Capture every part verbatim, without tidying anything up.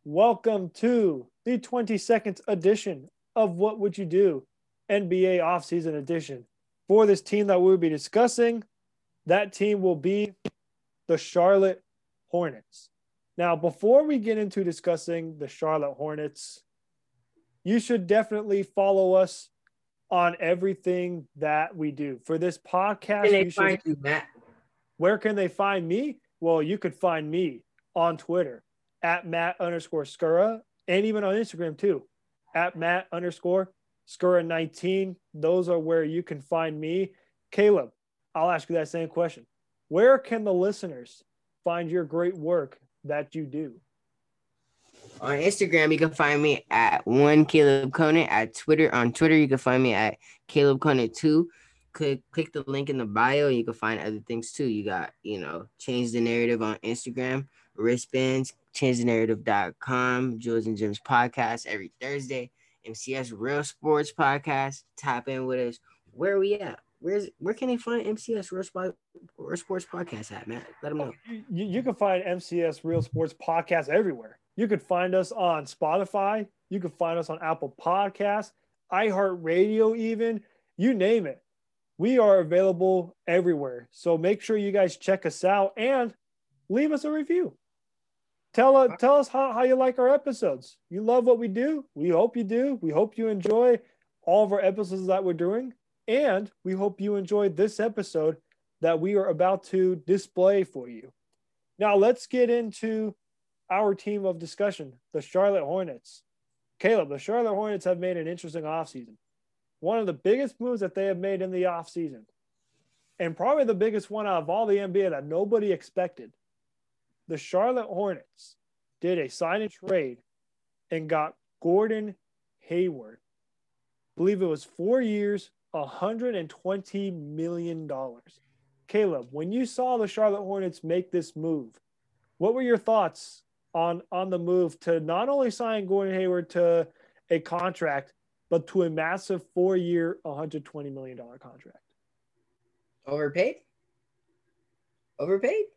Welcome to the twenty-second edition of What Would You Do? N B A Offseason Edition. For this team that we'll be discussing, that team will be the Charlotte Hornets. Now, before we get into discussing the Charlotte Hornets, you should definitely follow us on everything that we do. For this podcast, Where can they you should, find you, Matt? Where can they find me? Well, you could find me on Twitter at Matt underscore Skura, and even on Instagram too, at Matt underscore Skura nineteen. Those are where you can find me. Caleb, I'll ask you that same question. Where can the listeners find your great work that you do? On Instagram, you can find me at one Caleb Conant. At Twitter, on Twitter, you can find me at Caleb Conant two. Click click the link in the bio. You can find other things too. You got, you know, Change the Narrative on Instagram, wristbands, change the narrative dot com, Jules and Jim's podcast every Thursday, M C S Real Sports Podcast. Tap in with us. Where are we at? Where's where can they find M C S Real, Sport, Real Sports Podcast at, Matt? Let them know. You, you can find M C S Real Sports Podcast everywhere. You could find us on Spotify. You can find us on Apple Podcasts, iHeartRadio even. You name it. We are available everywhere. So make sure you guys check us out and leave us a review. Tell, uh, tell us how, how you like our episodes. You love what we do. We hope you do. We hope you enjoy all of our episodes that we're doing. And we hope you enjoyed this episode that we are about to display for you. Now let's get into our team of discussion, the Charlotte Hornets. Caleb, the Charlotte Hornets have made an interesting offseason. One of the biggest moves that they have made in the offseason, and probably the biggest one out of all the N B A that nobody expected. The Charlotte Hornets did a sign and trade and got Gordon Hayward. I believe it was four years, one hundred twenty million dollars. Caleb, when you saw the Charlotte Hornets make this move, what were your thoughts on, on the move to not only sign Gordon Hayward to a contract, but to a massive four-year, one hundred twenty million dollars contract? Overpaid? Overpaid?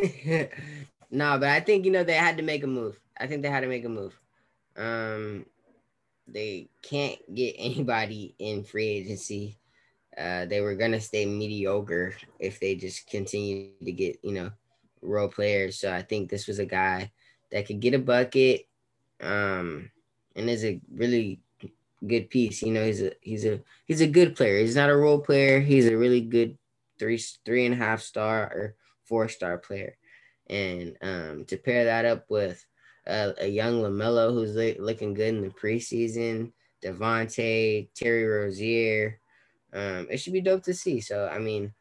No, but I think, you know, they had to make a move. I think they had to make a move. Um, they can't get anybody in free agency. Uh, they were going to stay mediocre if they just continue to get, you know, role players. So I think this was a guy that could get a bucket um, and is a really good piece. You know, he's a he's a he's a good player. He's not a role player. He's a really good three three and a half star or four star player. And um, to pair that up with uh, a young LaMelo who's li- looking good in the preseason, Devontae, Terry Rozier, um, it should be dope to see. So I mean,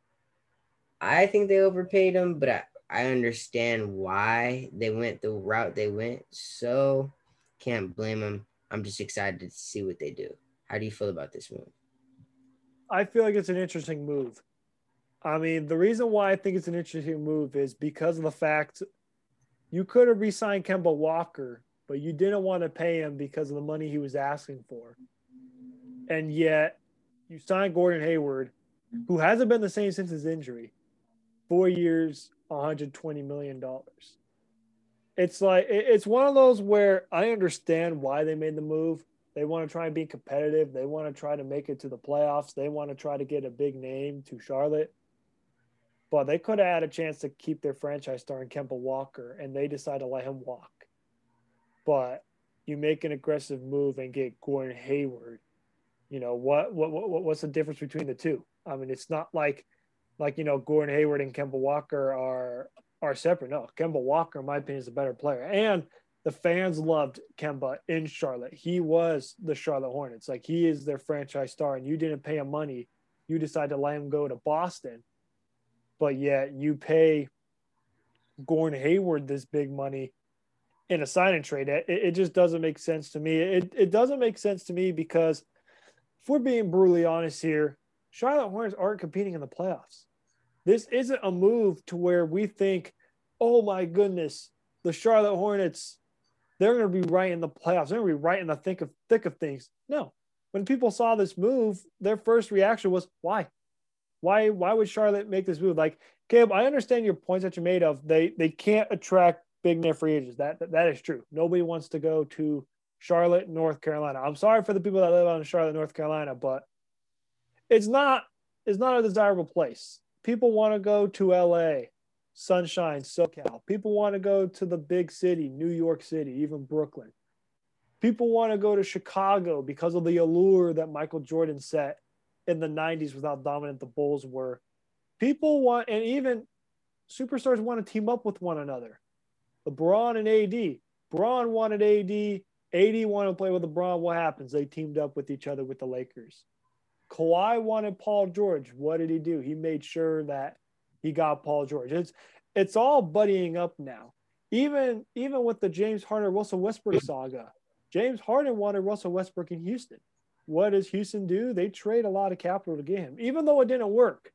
I think they overpaid him, but I, I understand why they went the route they went. So can't blame them. I'm just excited to see what they do. How do you feel about this move? I feel like it's an interesting move. I mean, the reason why I think it's an interesting move is because of the fact you could have re-signed Kemba Walker, but you didn't want to pay him because of the money he was asking for. And yet you signed Gordon Hayward, who hasn't been the same since his injury. Four years, one hundred twenty million dollars. It's like, it's one of those where I understand why they made the move. They want to try and be competitive. They want to try to make it to the playoffs. They want to try to get a big name to Charlotte. But they could have had a chance to keep their franchise star in Kemba Walker, and they decided to let him walk. But you make an aggressive move and get Gordon Hayward. You know, what, what, what what's the difference between the two? I mean, it's not like, like you know, Gordon Hayward and Kemba Walker are are separate. No, Kemba Walker, in my opinion, is a better player. And the fans loved Kemba in Charlotte. He was the Charlotte Hornets. Like, he is their franchise star, and you didn't pay him money. You decided to let him go to Boston. But yet you pay Gordon Hayward this big money in a sign-and trade. It, it just doesn't make sense to me. It, it doesn't make sense to me because if we're being brutally honest here, Charlotte Hornets aren't competing in the playoffs. This isn't a move to where we think, oh my goodness, the Charlotte Hornets, they're going to be right in the playoffs. They're going to be right in the thick of, thick of things. No. When people saw this move, their first reaction was, why? Why why would Charlotte make this move? Like, Caleb, I understand your points that you made of they they can't attract big name free agents. That, that that is true. Nobody wants to go to Charlotte, North Carolina. I'm sorry for the people that live out in Charlotte, North Carolina, but it's not it's not a desirable place. People want to go to L A, Sunshine, SoCal. People want to go to the big city, New York City, even Brooklyn. People want to go to Chicago because of the allure that Michael Jordan set in the nineties with how dominant the Bulls were. People want, and even superstars want to team up with one another. LeBron and A D. Bron wanted A D. A D wanted to play with LeBron. What happens? They teamed up with each other with the Lakers. Kawhi wanted Paul George. What did he do? He made sure that he got Paul George. It's it's all buddying up now. Even even with the James Harden Russell Westbrook saga, James Harden wanted Russell Westbrook in Houston. What does Houston do? They trade a lot of capital to get him, even though it didn't work.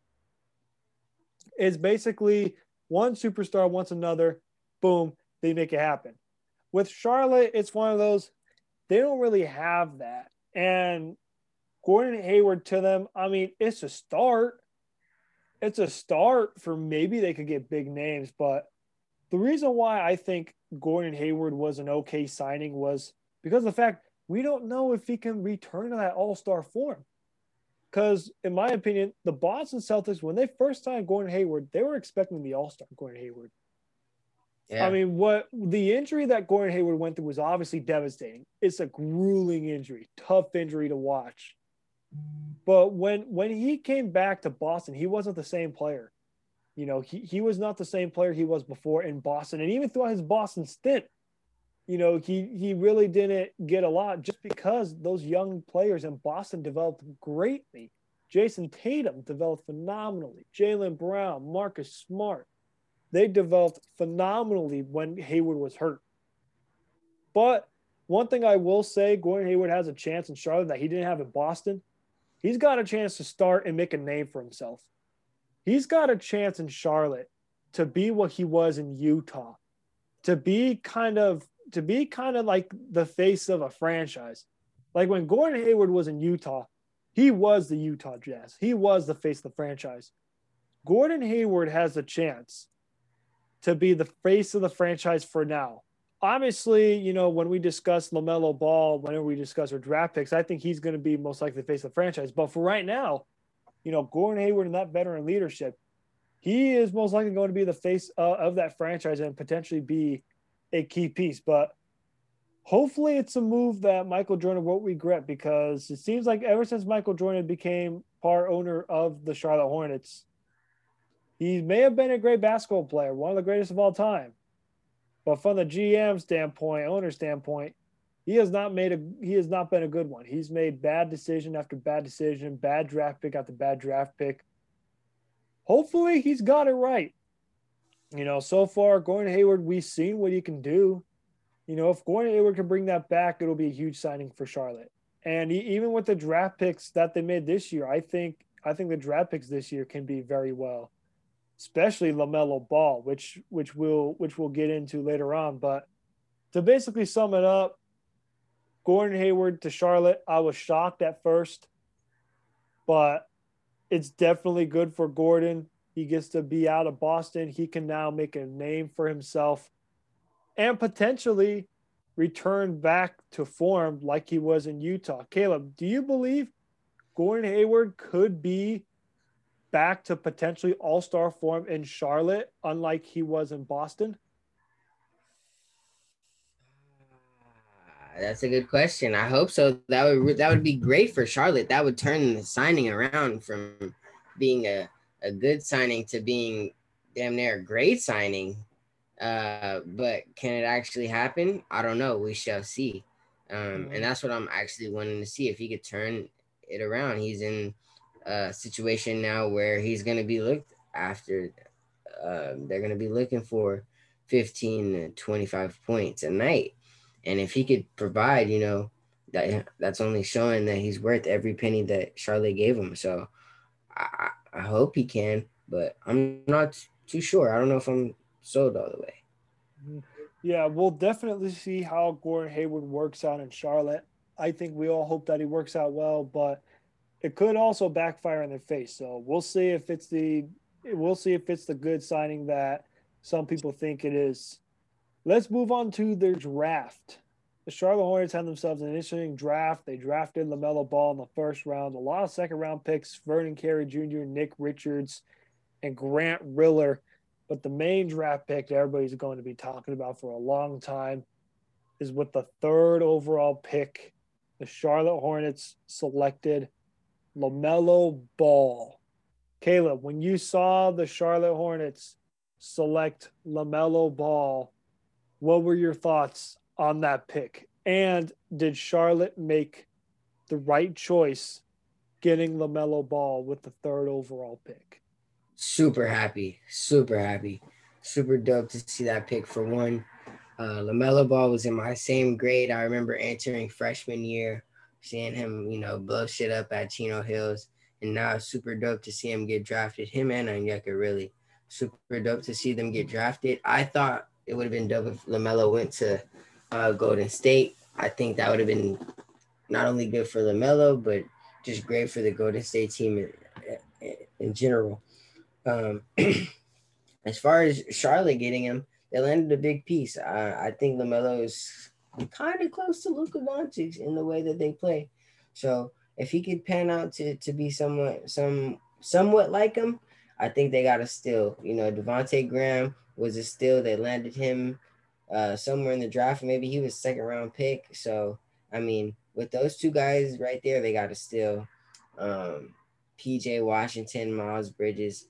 It's basically one superstar wants another. Boom, they make it happen. With Charlotte, it's one of those, they don't really have that. And Gordon Hayward to them, I mean, it's a start. It's a start for maybe they could get big names. But the reason why I think Gordon Hayward was an okay signing was because of the fact we don't know if he can return to that all-star form. Because, in my opinion, the Boston Celtics, when they first signed Gordon Hayward, they were expecting the all-star Gordon Hayward. Yeah. I mean, what the injury that Gordon Hayward went through was obviously devastating. It's a grueling injury, tough injury to watch. But when when he came back to Boston, he wasn't the same player. You know, he, he was not the same player he was before in Boston. And even throughout his Boston stint, you know, he, he really didn't get a lot just because those young players in Boston developed greatly. Jason Tatum developed phenomenally. Jaylen Brown, Marcus Smart. They developed phenomenally when Hayward was hurt. But one thing I will say, Gordon Hayward has a chance in Charlotte that he didn't have in Boston. He's got a chance to start and make a name for himself. He's got a chance in Charlotte to be what he was in Utah, to be kind of to be kind of like the face of a franchise. Like when Gordon Hayward was in Utah, he was the Utah Jazz. He was the face of the franchise. Gordon Hayward has a chance to be the face of the franchise for now. Obviously, you know, when we discuss LaMelo Ball, whenever we discuss our draft picks, I think he's going to be most likely the face of the franchise. But for right now, you know, Gordon Hayward and that veteran leadership, he is most likely going to be the face uh, of that franchise and potentially be a key piece. But hopefully it's a move that Michael Jordan won't regret, because it seems like ever since Michael Jordan became part owner of the Charlotte Hornets, he may have been a great basketball player, one of the greatest of all time. But from the G M standpoint, owner standpoint, he has not made a he has not been a good one. He's made bad decision after bad decision, bad draft pick after bad draft pick. Hopefully he's got it right. You know, so far, Gordon Hayward, we've seen what he can do. You know, if Gordon Hayward can bring that back, it'll be a huge signing for Charlotte. And he, even with the draft picks that they made this year, I think I think the draft picks this year can be very well, especially LaMelo Ball, which which we'll which we'll get into later on. But to basically sum it up, Gordon Hayward to Charlotte, I was shocked at first, but it's definitely good for Gordon. He gets to be out of Boston. He can now make a name for himself and potentially return back to form like he was in Utah. Caleb, do you believe Gordon Hayward could be back to potentially all-star form in Charlotte, unlike he was in Boston? That's a good question. I hope so. That would that would be great for Charlotte. That would turn the signing around from being a, a good signing to being damn near a great signing. Uh, but can it actually happen? I don't know. We shall see. Um, mm-hmm. And that's what I'm actually wanting to see, if he could turn it around. He's in a situation now where he's going to be looked after. Uh, they're going to be looking for fifteen to twenty-five points a night. And if he could provide, you know, that that's only showing that he's worth every penny that Charlotte gave him. So I, I hope he can, but I'm not too sure. I don't know if I'm sold all the way. Yeah, we'll definitely see how Gordon Hayward works out in Charlotte. I think we all hope that he works out well, but it could also backfire in their face. So we'll see if it's the we'll see if it's the good signing that some people think it is. Let's move on to their draft. The Charlotte Hornets had themselves an interesting draft. They drafted LaMelo Ball in the first round, a lot of second round picks, Vernon Carey Junior, Nick Richards, and Grant Riller. But the main draft pick that everybody's going to be talking about for a long time is with the third overall pick, the Charlotte Hornets selected LaMelo Ball. Caleb, when you saw the Charlotte Hornets select LaMelo Ball, what were your thoughts on that pick? And did Charlotte make the right choice getting LaMelo Ball with the third overall pick? Super happy, super happy, super dope to see that pick for one. Uh, LaMelo Ball was in my same grade. I remember entering freshman year, seeing him, you know, blow shit up at Chino Hills. And now it's super dope to see him get drafted. Him and Onyeka, really. Super dope to see them get drafted. I thought it would have been dope if LaMelo went to uh, Golden State. I think that would have been not only good for LaMelo, but just great for the Golden State team in, in, in general. Um, as far as Charlotte getting him, they landed a big piece. I, I think LaMelo is kind of close to Luka Doncic in the way that they play. So if he could pan out to, to be somewhat some somewhat like him, I think they got a steal. You know, Devontae Graham was a steal. They landed him uh, somewhere in the draft. Maybe he was second round pick. So I mean, with those two guys right there, they got a steal. Um, P J Washington, Miles Bridges,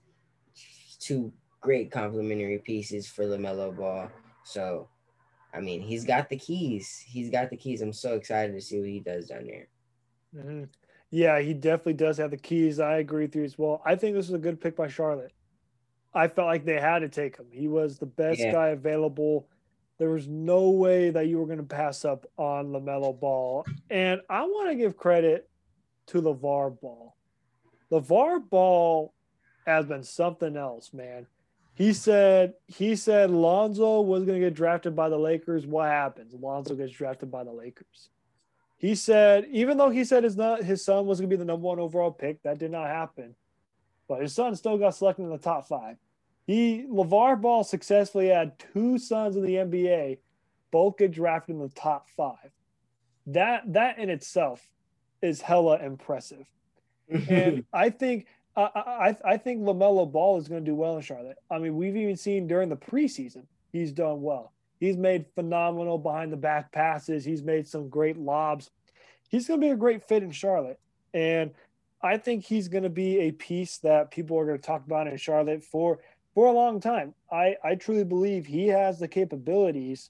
two great complementary pieces for LaMelo Ball. So, I mean, he's got the keys. He's got the keys. I'm so excited to see what he does down there. Mm-hmm. Yeah, he definitely does have the keys. I agree with you as well. I think this is a good pick by Charlotte. I felt like they had to take him. He was the best Yeah. guy available. There was no way that you were going to pass up on LaMelo Ball. And I want to give credit to LeVar Ball. LeVar Ball has been something else, man. He said he said Lonzo was going to get drafted by the Lakers. What happens? Lonzo gets drafted by the Lakers. He said, even though he said his not his son was going to be the number one overall pick, that did not happen. But his son still got selected in the top five. He LeVar Ball successfully had two sons in the N B A, both get drafted in the top five. That that in itself is hella impressive. And I think I, I I think LaMelo Ball is going to do well in Charlotte. I mean, we've even seen during the preseason he's done well. He's made phenomenal behind the back passes. He's made some great lobs. He's going to be a great fit in Charlotte, and I think he's going to be a piece that people are going to talk about in Charlotte for for a long time. I I truly believe he has the capabilities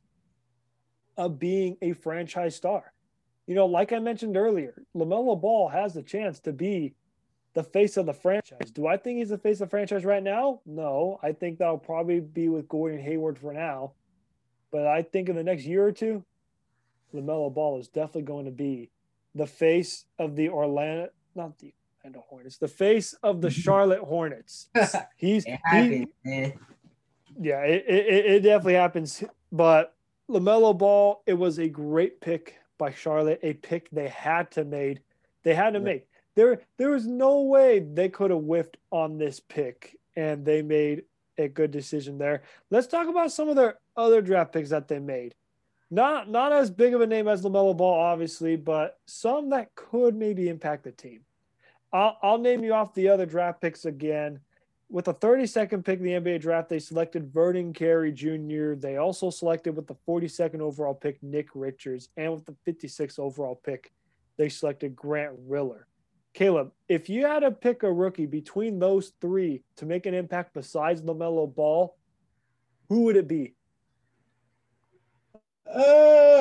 of being a franchise star. You know, like I mentioned earlier, LaMelo Ball has the chance to be the face of the franchise. Do I think he's the face of the franchise right now? No. I think that'll probably be with Gordon Hayward for now. But I think in the next year or two, LaMelo Ball is definitely going to be the face of the Orlando, not the Orlando Hornets, the face of the Charlotte Hornets. He's it happens, he, man. Yeah, it, it, it definitely happens. But LaMelo Ball, it was a great pick by Charlotte, a pick they had to made. They had to make. There, there was no way they could have whiffed on this pick, and they made a good decision there. Let's talk about some of their other draft picks that they made. Not, not as big of a name as LaMelo Ball, obviously, but some that could maybe impact the team. I'll, I'll name you off the other draft picks again. With the thirty-second pick in the N B A draft, they selected Vernon Carey Junior They also selected with the forty-second overall pick, Nick Richards. And with the fifty-sixth overall pick, they selected Grant Riller. Caleb, if you had to pick a rookie between those three to make an impact besides LaMelo Ball, who would it be? Uh,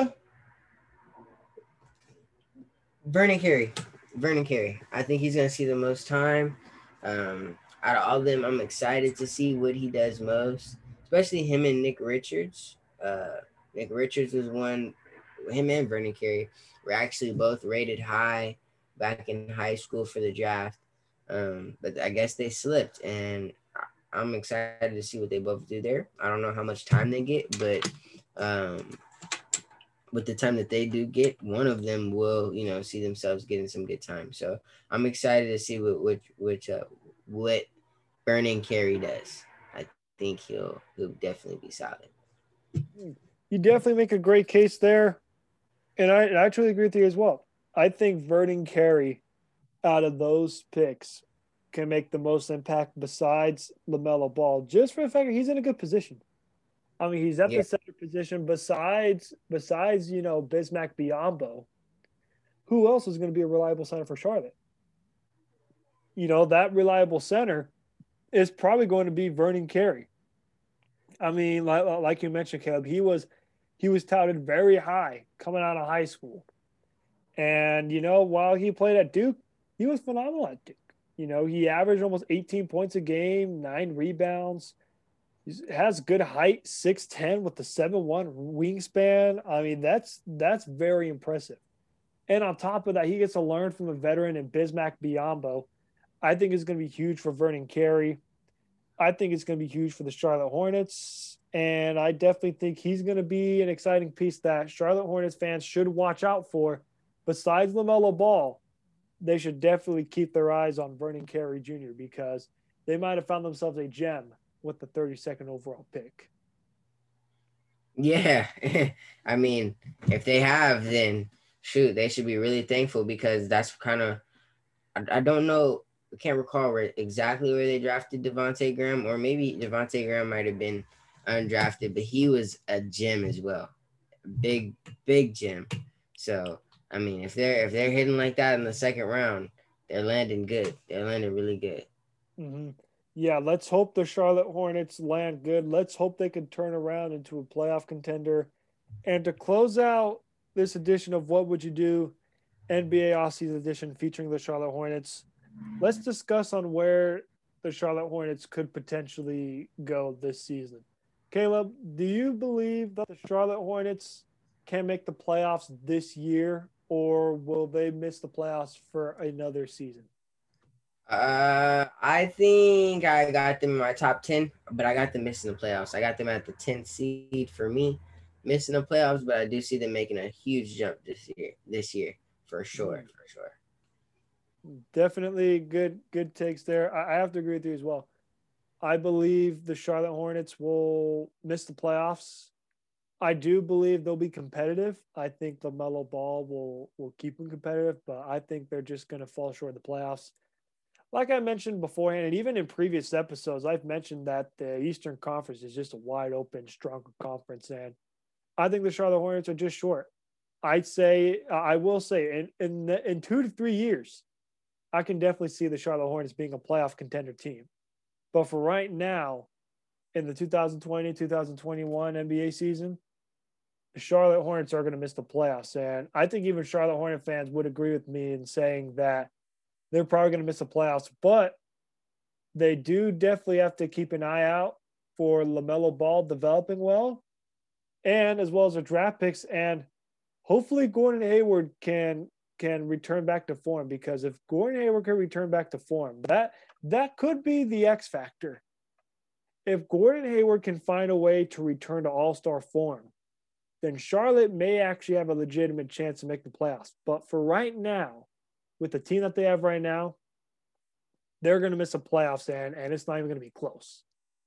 Vernon Carey. Vernon Carey. I think he's going to see the most time. Um, out of all of them, I'm excited to see what he does most, especially him and Nick Richards. Uh, Nick Richards was one, him and Vernon Carey were actually both rated high back in high school for the draft. Um, but I guess they slipped, and I'm excited to see what they both do there. I don't know how much time they get, but um, with the time that they do get, one of them will, you know, see themselves getting some good time. So I'm excited to see what which which uh, what Vernon Carey does. I think he'll he'll definitely be solid. You definitely make a great case there. And I, and I truly agree with you as well. I think Vernon Carey out of those picks can make the most impact besides LaMelo Ball, just for the fact that he's in a good position. I mean, he's at Yeah. the center position besides besides, you know, Bismack Biyombo. Who else is going to be a reliable center for Charlotte? You know, that reliable center is probably going to be Vernon Carey. I mean, like, like you mentioned, Caleb, he was he was touted very high coming out of high school. And, you know, while he played at Duke, he was phenomenal at Duke. You know, he averaged almost eighteen points a game, nine rebounds. He has good height, six ten with the seven one wingspan. I mean, that's that's very impressive. And on top of that, he gets to learn from a veteran in Bismack Biyombo. I think it's going to be huge for Vernon Carey. I think it's going to be huge for the Charlotte Hornets. And I definitely think he's going to be an exciting piece that Charlotte Hornets fans should watch out for. Besides LaMelo Ball, they should definitely keep their eyes on Vernon Carey Junior because they might have found themselves a gem with the thirty-second overall pick. Yeah. I mean, if they have, then shoot, they should be really thankful because that's kind of, I, I don't know, I can't recall where exactly where they drafted Devontae Graham, or maybe Devontae Graham might have been undrafted, but he was a gem as well. Big, big gem. So, I mean, if they're if they're hitting like that in the second round, they're landing good. They're landing really good. Mm-hmm. Yeah, let's hope the Charlotte Hornets land good. Let's hope they can turn around into a playoff contender. And to close out this edition of What Would You Do, N B A Offseason edition featuring the Charlotte Hornets, let's discuss on where the Charlotte Hornets could potentially go this season. Caleb, do you believe that the Charlotte Hornets can make the playoffs this year, or will they miss the playoffs for another season? Uh, I think I got them in my top ten, but I got them missing the playoffs. I got them at the tenth seed for me, missing the playoffs, but I do see them making a huge jump this year. This year, for sure, for sure. Definitely good good takes there. I, I have to agree with you as well. I believe the Charlotte Hornets will miss the playoffs. I do believe they'll be competitive. I think the Mellow Ball will will keep them competitive, but I think they're just going to fall short of the playoffs. Like I mentioned beforehand, and even in previous episodes, I've mentioned that the Eastern Conference is just a wide open, stronger conference, and I think the Charlotte Hornets are just short. I'd say, I will say, in in, in two to three years, I can definitely see the Charlotte Hornets being a playoff contender team. But for right now, in the twenty twenty, twenty twenty-one N B A season, the Charlotte Hornets are going to miss the playoffs. And I think even Charlotte Hornet fans would agree with me in saying that they're probably going to miss the playoffs. But they do definitely have to keep an eye out for LaMelo Ball developing well, and as well as their draft picks. And hopefully Gordon Hayward can can return back to form, because if Gordon Hayward can return back to form, that that could be the X factor. If Gordon Hayward can find a way to return to all-star form, then Charlotte may actually have a legitimate chance to make the playoffs. But for right now, with the team that they have right now, they're going to miss a playoffs, and, and it's not even going to be close.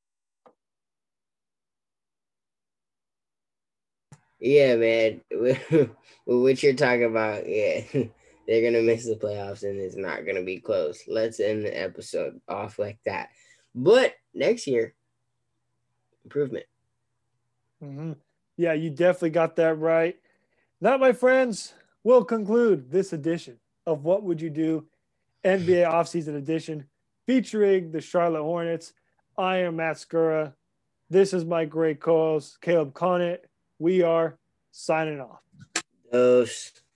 Yeah, man. What you're talking about, yeah. They're going to miss the playoffs and it's not going to be close. Let's end the episode off like that. But next year, improvement. Mm-hmm. Yeah, you definitely got that right. That, my friends, will conclude this edition of What Would You Do N B A Offseason Edition featuring the Charlotte Hornets. I am Matt Skura. This is my great co-host, Caleb Conant. We are signing off. Those.